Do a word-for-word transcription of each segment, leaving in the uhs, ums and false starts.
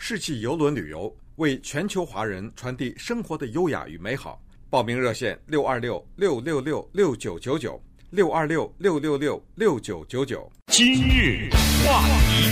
世纪邮轮旅游，为全球华人传递生活的优雅与美好。报名热线六二六六六六六九九九六二六六六六六九九九。 今日话题，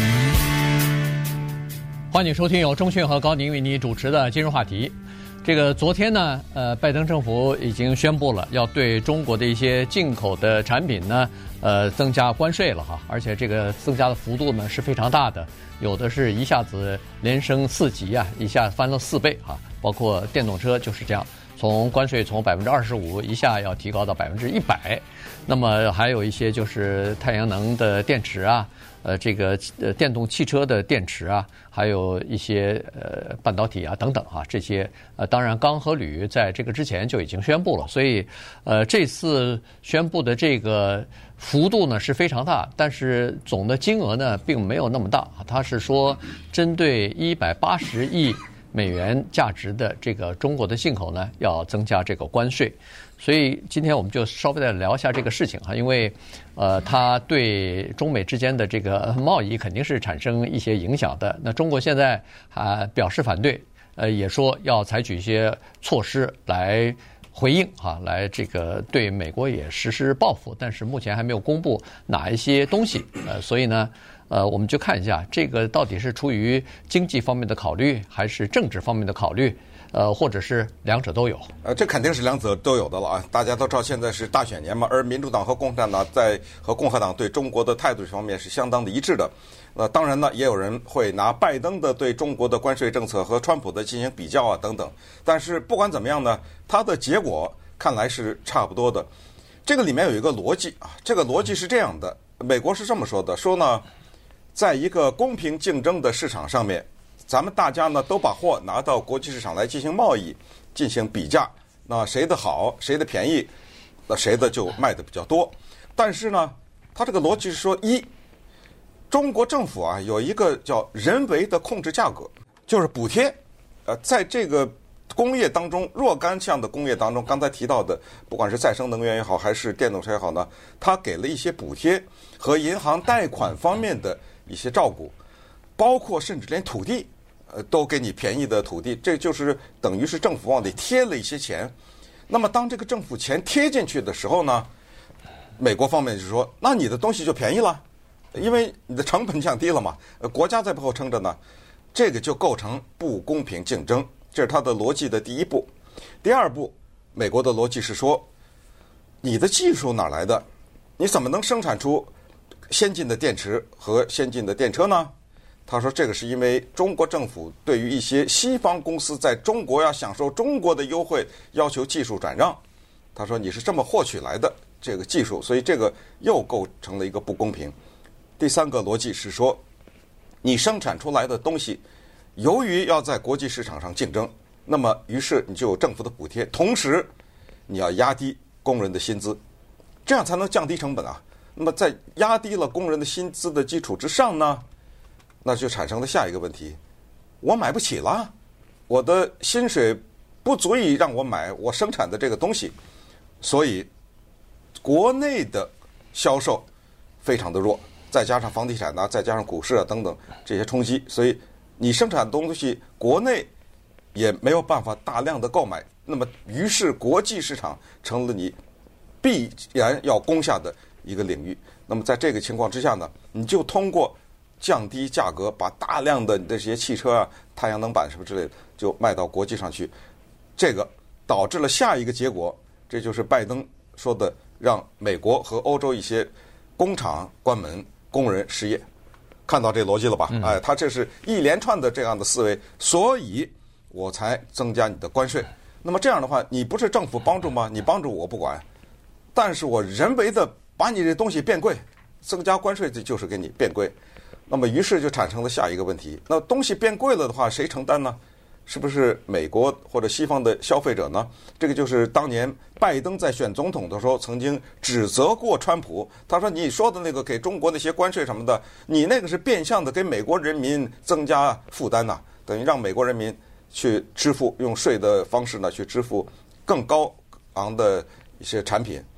欢迎收听由钟迅和高宁为你主持的今日话题。这个昨天呢，呃，拜登政府已经宣布了要对中国的一些进口的产品呢，呃，增加关税了哈，而且这个增加的幅度呢是非常大的，有的是一下子连升四级啊，一下翻了四倍啊，包括电动车就是这样，从关税从百分之二十五一下要提高到百分之一百，那么还有一些就是太阳能的电池啊。呃，这个呃电动汽车的电池啊，还有一些呃半导体啊等等啊，这些呃当然钢和铝在这个之前就已经宣布了，所以呃这次宣布的这个幅度呢是非常大，但是总的金额呢并没有那么大。它是说针对一百八十亿美元价值的这个中国的进口呢，要增加这个关税。所以今天我们就稍微再聊一下这个事情哈，因为呃，它对中美之间的这个贸易肯定是产生一些影响的。那中国现在啊表示反对，呃，也说要采取一些措施来回应哈，来这个对美国也实施报复，但是目前还没有公布哪一些东西，呃，所以呢。呃，我们就看一下这个到底是出于经济方面的考虑，还是政治方面的考虑，呃，或者是两者都有。 呃，这肯定是两者都有的了啊！大家都知道现在是大选年嘛，而民主党和共产党在和共和党对中国的态度方面是相当的一致的。呃，当然呢，也有人会拿拜登的对中国的关税政策和川普的进行比较啊等等。但是不管怎么样呢，它的结果看来是差不多的。这个里面有一个逻辑啊，这个逻辑是这样的：美国是这么说的，说呢。在一个公平竞争的市场上面，咱们大家呢都把货拿到国际市场来进行贸易，进行比价。那谁的好，谁的便宜，那谁的就卖的比较多。但是呢，它这个逻辑是说，一，中国政府啊有一个叫人为的控制价格，就是补贴。呃，在这个工业当中，若干项的工业当中，刚才提到的，不管是再生能源也好，还是电动车也好呢，它给了一些补贴和银行贷款方面的。一些照顾，包括甚至连土地，呃，都给你便宜的土地，这就是等于是政府往里贴了一些钱。那么当这个政府钱贴进去的时候呢，美国方面就说，那你的东西就便宜了，因为你的成本降低了嘛，呃，国家在背后撑着呢，这个就构成不公平竞争，这是它的逻辑的第一步。第二步，美国的逻辑是说，你的技术哪来的？你怎么能生产出先进的电池和先进的电车呢？他说这个是因为中国政府对于一些西方公司在中国要享受中国的优惠，要求技术转让。他说你是这么获取来的这个技术，所以这个又构成了一个不公平。第三个逻辑是说，你生产出来的东西，由于要在国际市场上竞争，那么于是你就有政府的补贴，同时你要压低工人的薪资，这样才能降低成本啊。那么在压低了工人的薪资的基础之上呢，那就产生了下一个问题，我买不起了，我的薪水不足以让我买我生产的这个东西，所以国内的销售非常的弱，再加上房地产啊，再加上股市啊等等这些冲击，所以你生产的东西国内也没有办法大量的购买，那么于是国际市场成了你必然要攻下的一个领域。那么在这个情况之下呢，你就通过降低价格，把大量的这些汽车啊、太阳能板什么之类的就卖到国际上去，这个导致了下一个结果，这就是拜登说的，让美国和欧洲一些工厂关门，工人失业。看到这逻辑了吧？哎，他这是一连串的这样的思维，所以我才增加你的关税。那么这样的话，你不是政府帮助吗？你帮助我不管，但是我人为的把你这东西变贵，增加关税，这就是给你变贵。那么于是就产生了下一个问题，那东西变贵了的话，谁承担呢？是不是美国或者西方的消费者呢？这个就是当年拜登在选总统的时候曾经指责过川普，他说你说的那个给中国那些关税什么的，你那个是变相的给美国人民增加负担呐，等于让美国人民去支付，用税的方式呢去支付更高昂的一些产品。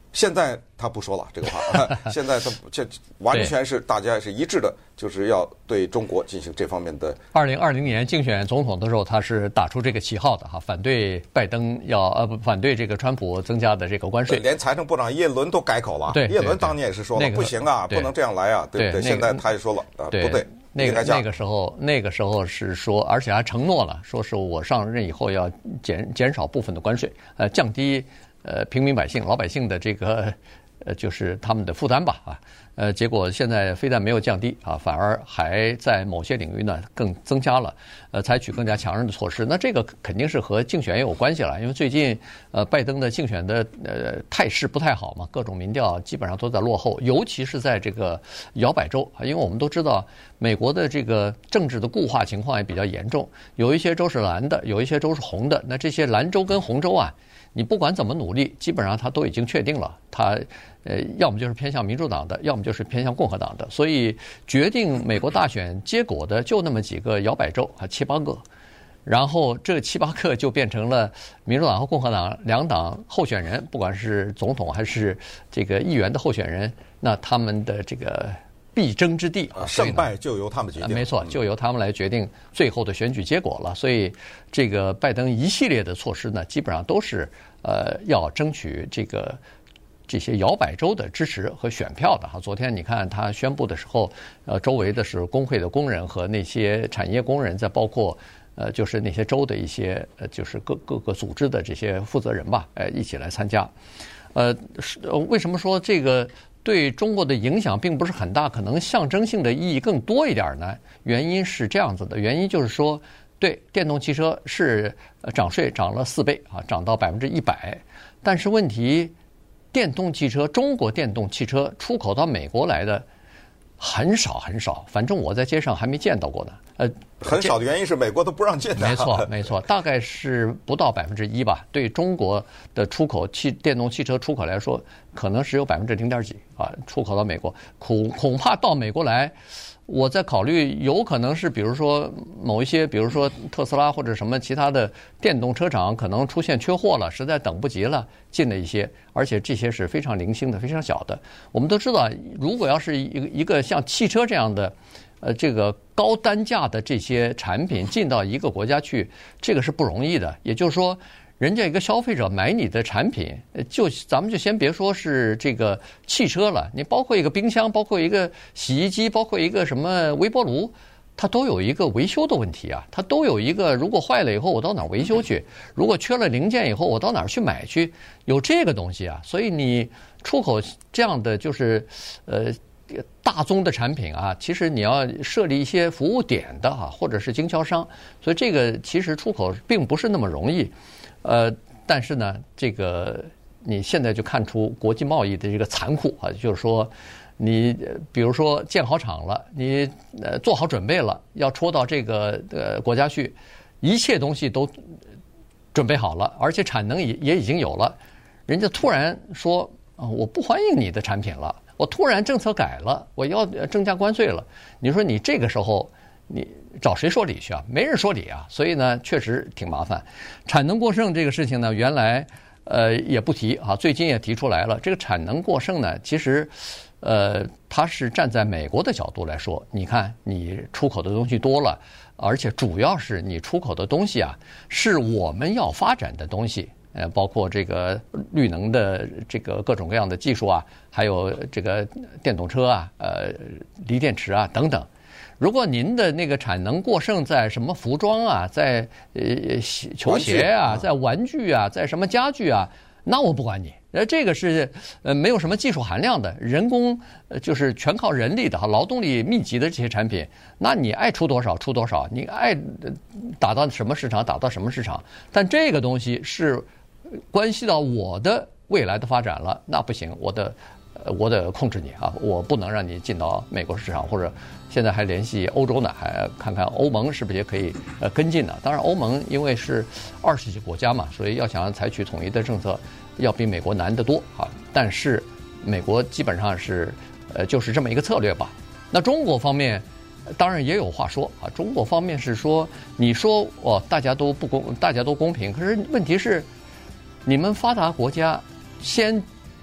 现在他不说了这个话，现在他这完全是大家是一致的，就是要对中国进行这方面的。 二零二零年竞选总统的时候，他是打出这个旗号的哈，反对拜登要呃不反对这个川普增加的这个关税， 连财政部长耶伦都改口了。 对， 耶伦当年也是说了， 那个、 不行啊，不能这样来啊，对不对？ 对现在他也说了啊， 对不对。 那个那个时候，那个时候是说，而且还承诺了，说是我上任以后要减减少部分的关税，呃，降低呃平民百姓、老百姓的这个呃就是他们的负担吧，啊，呃，结果现在非但没有降低啊，反而还在某些领域呢更增加了，呃，采取更加强硬的措施。那这个肯定是和竞选也有关系了，因为最近呃拜登的竞选的呃态势不太好嘛，各种民调基本上都在落后，尤其是在这个摇摆州啊，因为我们都知道美国的这个政治的固化情况也比较严重，有一些州是蓝的，有一些州是红的，那这些蓝州跟红州啊，你不管怎么努力，基本上它都已经确定了，它呃要么就是偏向民主党的，要么就是偏向共和党的，所以决定美国大选结果的就那么几个摇摆州啊，七八个，然后这七八个就变成了民主党和共和党两党候选人，不管是总统还是这个议员的候选人，那他们的这个必争之地啊， 胜败就由他们决定。 没错，就由他们来决定最后的选举结果了。所以，这个拜登一系列的措施呢，基本上都是呃要争取这个这些摇摆州的支持和选票的哈。昨天你看他宣布的时候，呃，周围的是工会的工人和那些产业工人，再包括呃就是那些州的一些呃就是各各个组织的这些负责人吧，呃一起来参加。呃，为什么说这个对中国的影响并不是很大，可能象征性的意义更多一点呢？原因是这样子的，原因就是说，对电动汽车是涨税涨了四倍啊，涨到百分之一百，但是问题，电动汽车中国电动汽车出口到美国来的很少很少，反正我在街上还没见到过呢。呃， 很少的原因是美国都不让进的。 没错，没错，大概是不到百分之一吧。对中国的出口汽电动汽车出口来说，可能只有百分之零点几啊，出口到美国，恐恐怕到美国来。我在考虑，有可能是比如说某一些，比如说特斯拉或者什么其他的电动车厂可能出现缺货了，实在等不及了，进了一些，而且这些是非常零星的、非常小的。我们都知道，如果要是一个一个像汽车这样的，呃，这个高单价的这些产品进到一个国家去，这个是不容易的。也就是说，人家一个消费者买你的产品，就咱们就先别说是这个汽车了，你包括一个冰箱，包括一个洗衣机，包括一个什么微波炉，它都有一个维修的问题啊，它都有一个，如果坏了以后我到哪儿维修去？如果缺了零件以后我到哪儿去买去？有这个东西啊，所以你出口这样的就是呃大宗的产品啊，其实你要设立一些服务点的哈、啊，或者是经销商，所以这个其实出口并不是那么容易。呃，但是呢，这个你现在就看出国际贸易的这个残酷啊，就是说，你比如说建好厂了，你呃做好准备了，要出到这个呃国家去，一切东西都准备好了，而且产能也也已经有了，人家突然说啊，我不欢迎你的产品了，我突然政策改了，我要增加关税了，你说你这个时候。你找谁说理去啊？没人说理啊！所以呢，确实挺麻烦。产能过剩这个事情呢，原来呃也不提啊，最近也提出来了。这个产能过剩呢，其实呃它是站在美国的角度来说，你看你出口的东西多了，而且主要是你出口的东西啊，是我们要发展的东西。呃，包括这个绿能的这个各种各样的技术啊，还有这个电动车啊，呃，锂电池啊等等。如果您的那个产能过剩在什么服装啊，在呃球鞋啊，在玩具啊，在什么家具啊，那我不管你。呃，这个是呃没有什么技术含量的，人工呃就是全靠人力的哈，劳动力密集的这些产品，那你爱出多少出多少，你爱打到什么市场打到什么市场。但这个东西是关系到我的未来的发展了，那不行，我的。呃，我得控制你啊，我不能让你进到美国市场，或者现在还联系欧洲呢，还看看欧盟是不是也可以呃跟进呢？当然，欧盟因为是二十几个国家嘛，所以要想采取统一的政策，要比美国难得多啊。但是美国基本上是呃就是这么一个策略吧。那中国方面当然也有话说啊，中国方面是说，你说哦大家都不公，大家都公平，可是问题是你们发达国家先。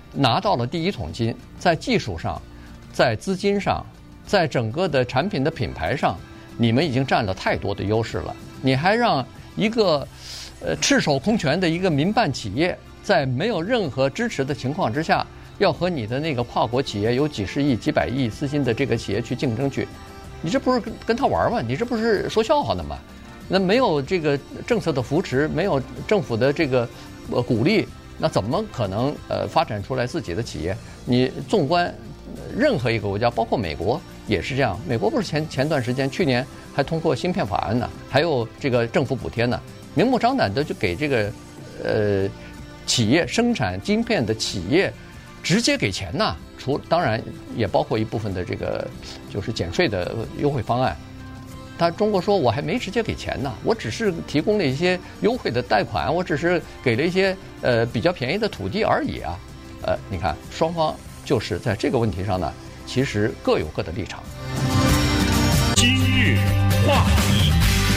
拿到了第一桶金，在技术上，在资金上，在整个的产品的品牌上，你们已经占了太多的优势了。你还让一个呃赤手空拳的一个民办企业，在没有任何支持的情况之下，要和你的那个跨国企业有几十亿、几百亿资金的这个企业去竞争去，你这不是跟跟他玩吗？你这不是说笑话呢吗？那没有这个政策的扶持，没有政府的这个呃鼓励，那怎么可能呃发展出来自己的企业？你纵观任何一个国家，包括美国也是这样。美国不是前前段时间去年还通过芯片法案呢，还有这个政府补贴呢，明目张胆的就给这个呃企业生产晶片的企业直接给钱呐。除当然也包括一部分的这个就是减税的优惠方案。他中国说我还没直接给钱呢，我只是提供了一些优惠的贷款，我只是给了一些呃比较便宜的土地而已啊。呃，你看双方就是在这个问题上呢，其实各有各的立场。 今日话题，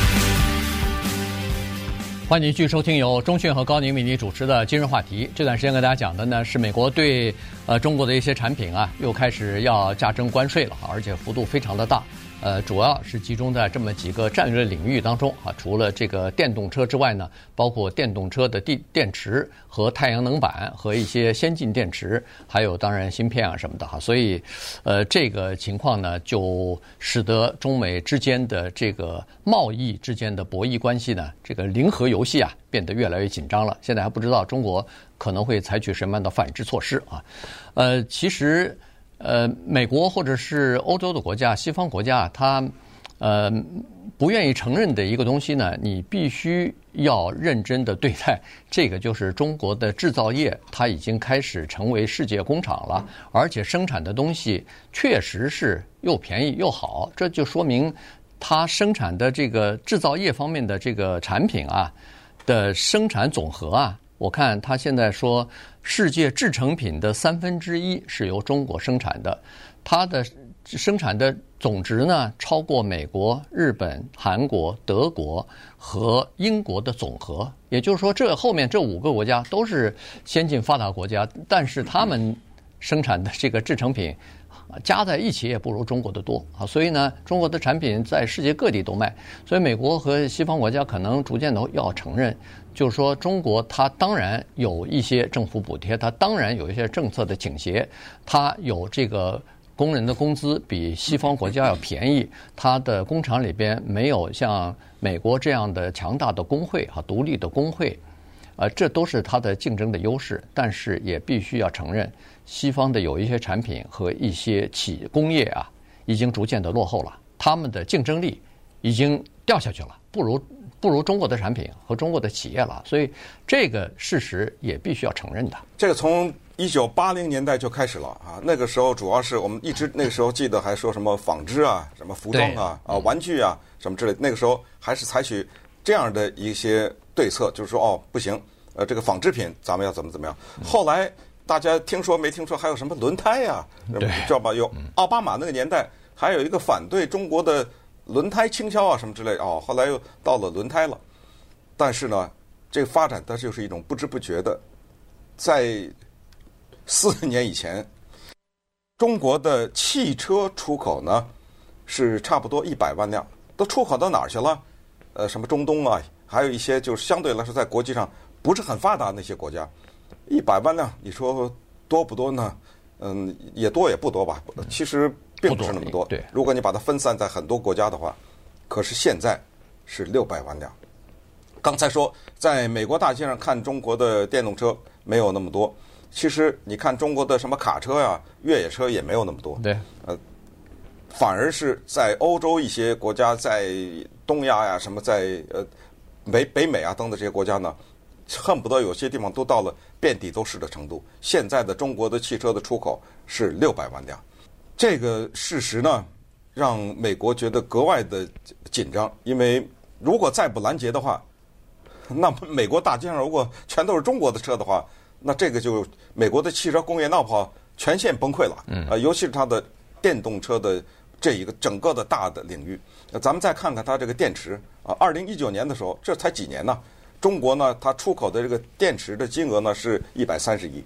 欢迎继续收听由钟讯和高宁为你主持的今日话题。这段时间跟大家讲的呢是美国对呃中国的一些产品啊又开始要加征关税了，而且幅度非常的大。呃，主要是集中在这么几个战略领域当中啊。除了这个电动车之外呢，包括电动车的电电池和太阳能板和一些先进电池，还有当然芯片啊什么的哈。所以，呃，这个情况呢，就使得中美之间的这个贸易之间的博弈关系呢，这个零和游戏啊，变得越来越紧张了。现在还不知道中国可能会采取什么样的反制措施啊。呃，其实。呃，美国或者是欧洲的国家、西方国家，它呃不愿意承认的一个东西呢，你必须要认真的对待。这个就是中国的制造业，它已经开始成为世界工厂了，而且生产的东西确实是又便宜又好，这就说明它生产的这个制造业方面的这个产品啊的生产总和啊。我看他现在说，世界制成品的三分之一是由中国生产的，它的生产的总值呢超过美国、日本、韩国、德国和英国的总和。也就是说，这后面这五个国家都是先进发达国家，但是他们生产的这个制成品加在一起也不如中国的多啊，所以呢，中国的产品在世界各地都卖，所以美国和西方国家可能逐渐的要承认，就是说中国它当然有一些政府补贴，它当然有一些政策的倾斜，它有这个工人的工资比西方国家要便宜，它的工厂里边没有像美国这样的强大的工会啊，独立的工会。呃，这都是它的竞争的优势，但是也必须要承认，西方的有一些产品和一些企工业啊，已经逐渐的落后了，他们的竞争力已经掉下去了，不如不如中国的产品和中国的企业了，所以这个事实也必须要承认的。 这个从一九八零年代就开始了啊，那个时候主要是我们一直那个时候记得还说什么纺织啊、什么服装啊、啊玩具啊什么之类的，那个时候还是采取这样的一些对策，就是说哦不行，呃这个纺织品咱们要怎么怎么样。后来大家听说没听说还有什么轮胎呀、啊，知道吧？有奥巴马那个年代还有一个反对中国的轮胎倾销啊什么之类的哦，后来又到了轮胎了。但是呢，这个发展它就是一种不知不觉的，在四年以前，中国的汽车出口呢是差不多一百万辆，都出口到哪儿去了？呃，什么中东啊，还有一些就是相对来说在国际上不是很发达的那些国家，一百万辆，你说多不多呢？嗯，也多也不多吧。其实并不是那么多。 对， 如果你把它分散在很多国家的话，可是现在是六百万辆。刚才说，在美国大街上看中国的电动车没有那么多，其实你看中国的什么卡车呀、越野车也没有那么多。 对， 呃，反而是在欧洲一些国家，在东亚呀、什么在呃北北美啊等等这些国家呢，恨不得有些地方都到了遍地都是的程度。现在的中国的汽车的出口是六百万辆，这个事实呢，让美国觉得格外的紧张，因为如果再不拦截的话，那美国大街上如果全都是中国的车的话，那这个就美国的汽车工业闹跑全线崩溃了。嗯，呃，尤其是它的电动车的这一个整个的大的领域。那咱们再看看它这个电池啊，二零一九年的时候，这才几年呢？中国呢，它出口的这个电池的金额呢是一百三十亿，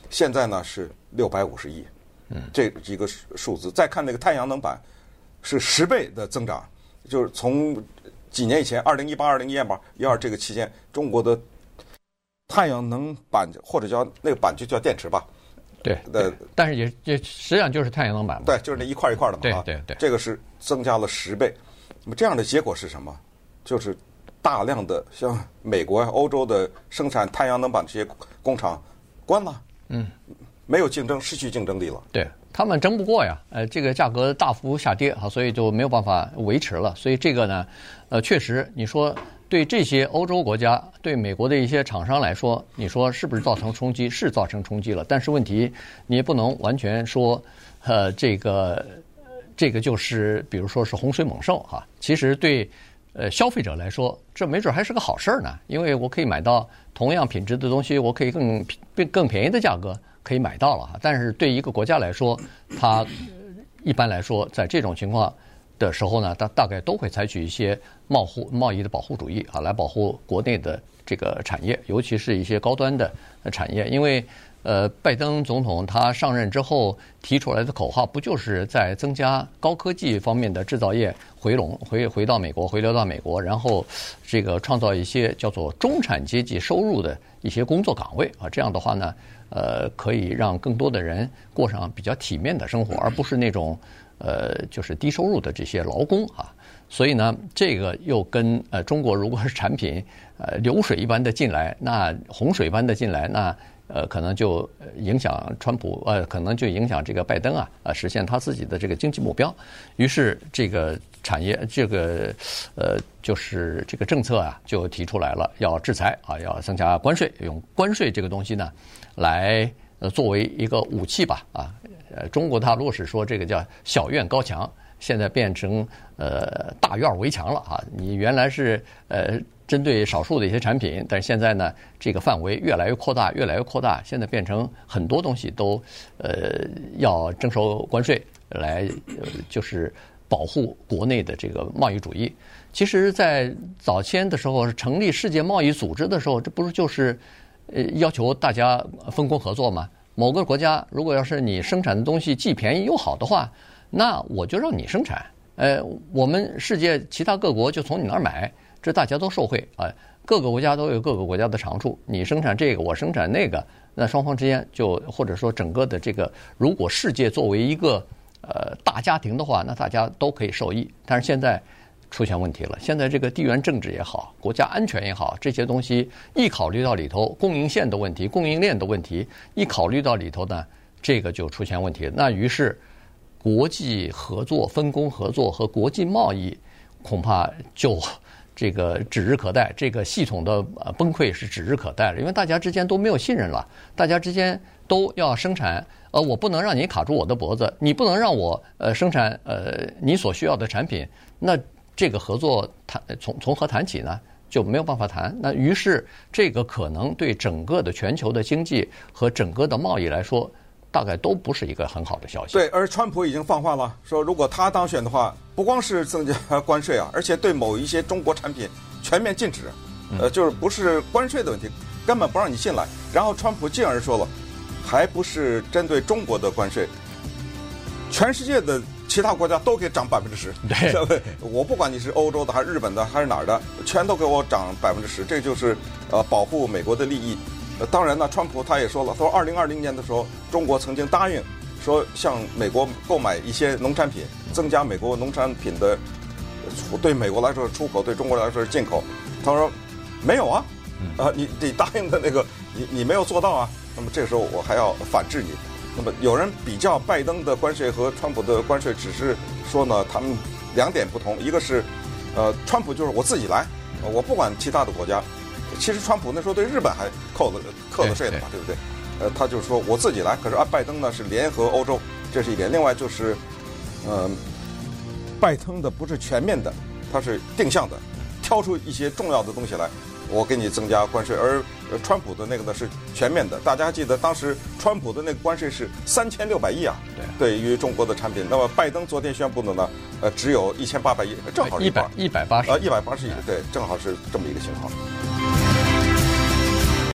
现在呢是六百五十亿，嗯，这一个数字。再看那个太阳能板，是十倍的增长，就是从几年以前，二零一八、二零一二、一二这个期间，中国的太阳能板或者叫那个板就叫电池吧。 对，对，但是也也实际上就是太阳能板嘛。 对，就是那一块一块的嘛。 对对对， 这个是增加了十倍。那么这样的结果是什么？就是大量的像美国、欧洲的生产太阳能板这些工厂关了，嗯，没有竞争，失去竞争力了。 对，他们争不过呀，呃，这个价格大幅下跌啊，所以就没有办法维持了。所以这个呢，呃，确实，你说对这些欧洲国家、对美国的一些厂商来说，你说是不是造成冲击？是造成冲击了。但是问题，你也不能完全说，呃，这个这个就是比如说是洪水猛兽哈、啊。其实对呃消费者来说，这没准还是个好事儿呢，因为我可以买到同样品质的东西，我可以更更便宜的价格可以买到了哈。但是对一个国家来说，它一般来说在这种情况的时候呢，它大概都会采取一些贸互贸易的保护主义啊，来保护国内的这个产业，尤其是一些高端的产业。因为呃，拜登总统他上任之后提出来的口号，不就是在增加高科技方面的制造业回笼回回到美国，回流到美国，然后这个创造一些叫做中产阶级收入的一些工作岗位啊，这样的话呢，呃，可以让更多的人过上比较体面的生活，而不是那种呃，就是低收入的这些劳工啊。所以呢，这个又跟呃中国如果是产品呃流水一般的进来，那洪水般的进来，那呃可能就影响川普，呃可能就影响这个拜登啊，呃实现他自己的这个经济目标。于是这个产业这个呃就是这个政策啊就提出来了，要制裁啊，要增加关税，用关税这个东西呢来呃作为一个武器吧啊。呃中国大陆是说这个叫小院高墙。现在变成呃大院围墙了啊！你原来是呃针对少数的一些产品，但是现在呢，这个范围越来越扩大，越来越扩大，现在变成很多东西都呃要征收关税来，呃、就是保护国内的这个贸易主义。其实，在早先的时候成立世界贸易组织的时候，这不是就是呃要求大家分工合作吗？某个国家如果要是你生产的东西既便宜又好的话，那我就让你生产，呃，我们世界其他各国就从你那儿买，这大家都受惠啊。各个国家都有各个国家的长处，你生产这个，我生产那个，那双方之间就或者说整个的这个，如果世界作为一个呃大家庭的话，那大家都可以受益。但是现在出现问题了，现在这个地缘政治也好，国家安全也好，这些东西一考虑到里头，供应线的问题、供应链的问题，一考虑到里头呢，这个就出现问题。那于是国际合作、分工合作和国际贸易恐怕就这个指日可待，这个系统的崩溃是指日可待了，因为大家之间都没有信任了，大家之间都要生产，呃，我不能让你卡住我的脖子，你不能让我呃生产呃你所需要的产品，那这个合作谈从从何谈起呢？就没有办法谈。那于是这个可能对整个的全球的经济和整个的贸易来说，大概都不是一个很好的消息。 对，而川普已经放话了，说如果他当选的话，不光是增加关税啊，而且对某一些中国产品全面禁止，呃，就是不是关税的问题，根本不让你进来。然后川普进而说了，还不是针对中国的关税，全世界的其他国家都给涨百分之十。 对， 我不管你是欧洲的还是日本的还是哪儿的，全都给我涨百分之十，这就是呃保护美国的利益。呃，当然呢，川普他也说了，他说二零二零年的时候，中国曾经答应说向美国购买一些农产品，增加美国农产品的对美国来说是出口，对中国来说是进口。他说没有啊，啊，你你答应的那个你你没有做到啊，那么这个时候我还要反制你。那么有人比较拜登的关税和川普的关税，只是说呢，他们两点不同，一个是呃，川普就是我自己来，我不管其他的国家。其实川普那时候对日本还扣了扣了税的嘛，对不对？呃，他就说我自己来，可是啊，拜登呢是联合欧洲，这是一点。另外就是，呃，拜登的不是全面的，他是定向的，挑出一些重要的东西来，我给你增加关税。而呃，川普的那个呢是全面的。大家记得当时川普的那个关税是三千六百亿啊，对，对于中国的产品。那么拜登昨天宣布的呢，呃，只有一千八百亿，正好是一百一百八十， 呃，一百八十亿，对，正好是这么一个情况。